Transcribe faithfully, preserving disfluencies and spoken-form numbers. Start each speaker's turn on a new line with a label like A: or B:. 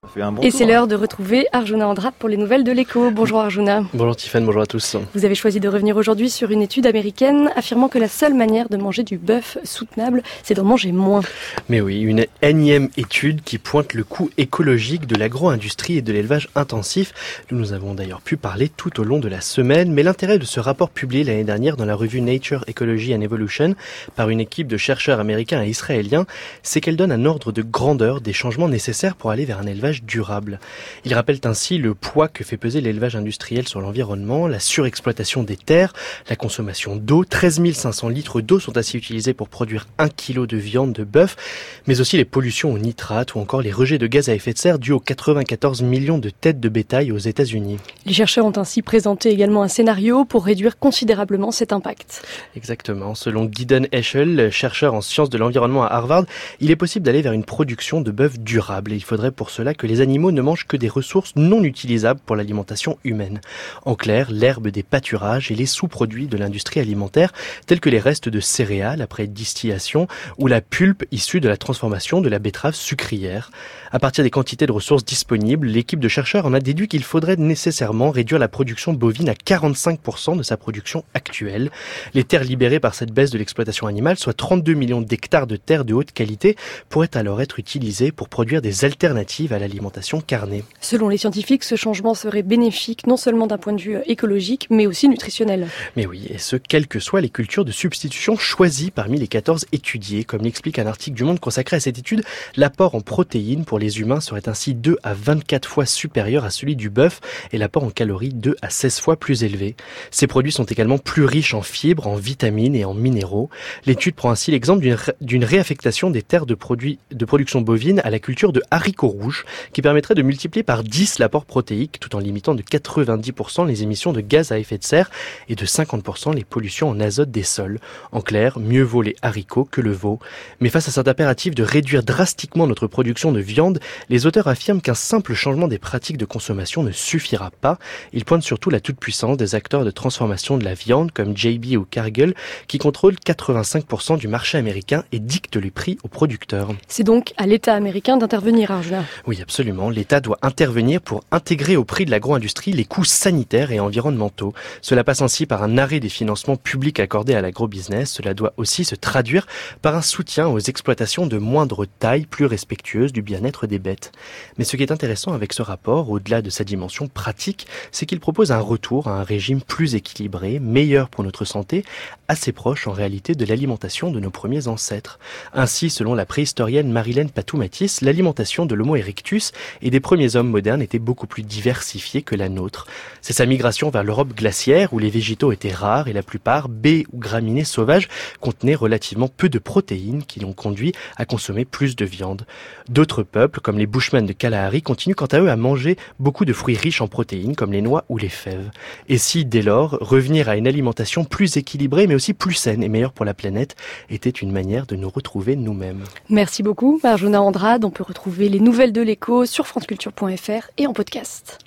A: fait un bon
B: Et
A: tour,
B: c'est
A: hein.
B: l'heure de retrouver Arjuna Andra pour les nouvelles de l'écho. Bonjour Arjuna.
C: Bonjour Tiffany, bonjour à tous.
B: Vous avez choisi de revenir aujourd'hui sur une étude américaine affirmant que la seule manière de manger du bœuf soutenable, c'est d'en manger moins.
C: Mais oui, une énième étude qui pointe le coût écologique de l'agro-industrie et de l'élevage intensif. Nous nous avons d'ailleurs pu parler tout au long de la semaine, mais l'intérêt de ce rapport publié l'année dernière dans la revue Nature, Ecology and Evolution par une équipe de chercheurs américains et israéliens, c'est qu'elle donne un ordre de grandeur des changements nécessaires pour aller vers un élevage durable. Ils rappellent ainsi le poids que fait peser l'élevage industriel sur l'environnement, la surexploitation des terres, la consommation d'eau. treize mille cinq cents litres d'eau sont ainsi utilisés pour produire un kilo de viande de bœuf, mais aussi les pollutions aux nitrates ou encore les rejets de gaz à effet de serre dus aux quatre-vingt-quatorze millions de têtes de bétail aux États-Unis.
B: Les chercheurs ont ainsi présenté également un scénario pour réduire considérablement cet impact.
C: Exactement. Selon Gideon Heschel, chercheur en sciences de l'environnement à Harvard, il est possible d'aller vers une production de bœuf durable. Et il faudrait pour cela que les animaux ne mangent que des ressources non utilisables pour l'alimentation humaine. En clair, l'herbe des pâturages et les sous-produits de l'industrie alimentaire, tels que les restes de céréales après distillation ou la pulpe issue de la transformation de la betterave sucrière. À partir des quantités de ressources disponibles, l'équipe de chercheurs en a déduit qu'il faudrait nécessairement réduire la production bovine à quarante-cinq pour cent de sa production actuelle. Les terres libérées par cette baisse de l'exploitation animale, soit trente-deux millions d'hectares de terres de haute qualité, pourraient alors être utilisées pour produire des alternatives à l'alimentation carnée.
B: Selon les scientifiques, ce changement serait bénéfique non seulement d'un point de vue écologique, mais aussi nutritionnel.
C: Mais oui, et ce, quelles que soient les cultures de substitution choisies parmi les quatorze étudiées. Comme l'explique un article du Monde consacré à cette étude, l'apport en protéines pour les humains serait ainsi deux à vingt-quatre fois supérieur à celui du bœuf et l'apport en calories deux à seize fois plus élevé. Ces produits sont également plus riches en fibres, en vitamines et en minéraux. L'étude prend ainsi l'exemple d'une, ré- d'une réaffectation des terres de, produits, de production bovine à la culture de haricots rouges qui permettrait de multiplier par dix l'apport protéique tout en limitant de quatre-vingt-dix pour cent les émissions de gaz à effet de serre et de cinquante pour cent les pollutions en azote des sols. En clair, mieux vaut les haricots que le veau. Mais face à cet impératif de réduire drastiquement notre production de viande, les auteurs affirment qu'un simple changement des pratiques de consommation ne suffira pas. Ils pointent surtout la toute-puissance des acteurs de transformation de la viande comme J B ou Cargill qui contrôlent quatre-vingt-cinq pour cent du marché américain et dictent les prix aux producteurs.
B: C'est donc à l'État américain d'intervenir, Arjuna.
C: Oui, absolument. L'État doit intervenir pour intégrer au prix de l'agro-industrie les coûts sanitaires et environnementaux. Cela passe ainsi par un arrêt des financements publics accordés à l'agro-business. Cela doit aussi se traduire par un soutien aux exploitations de moindre taille, plus respectueuses du bien-être des bêtes. Mais ce qui est intéressant avec ce rapport, au-delà de sa dimension pratique, c'est qu'il propose un retour à un régime plus équilibré, meilleur pour notre santé, assez proche en réalité de l'alimentation de nos premiers ancêtres. Ainsi, selon la préhistorienne Marilène Patou-Mathis, l'alimentation de l'Homo erectus et des premiers hommes modernes était beaucoup plus diversifiée que la nôtre. C'est sa migration vers l'Europe glaciaire où les végétaux étaient rares et la plupart, baies ou graminées sauvages, contenaient relativement peu de protéines qui l'ont conduit à consommer plus de viande. D'autres peuples, comme les Bushmen de Kalahari, continuent quant à eux à manger beaucoup de fruits riches en protéines comme les noix ou les fèves. Et si, dès lors, revenir à une alimentation plus équilibrée mais aussi plus saine et meilleure pour la planète était une manière de nous retrouver nous-mêmes.
B: Merci beaucoup, Arjuna Andrade. On peut retrouver les nouvelles de l'écho sur franceculture point f r et en podcast.